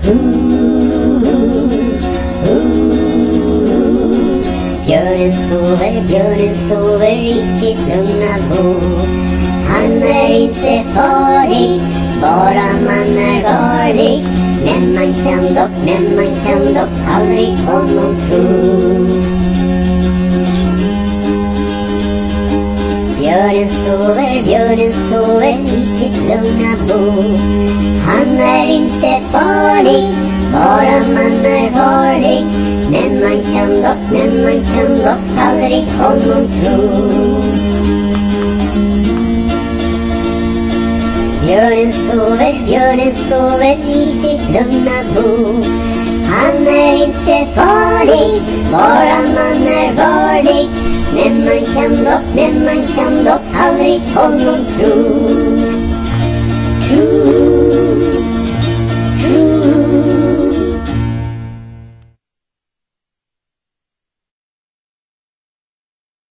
Björnen sover i sitt lugna bo. Han är inte farlig, bara man är varlig. Men man kan dock aldrig honom tro. Björnen sover i sitt lugna bo. Han är inte farlig, bara man är varlig. Men man kan dock aldrig honom tro. Björnen sover i sitt lugna bo. Han är inte farlig, bara man är varlig. Men man kan dock aldrig honom tro.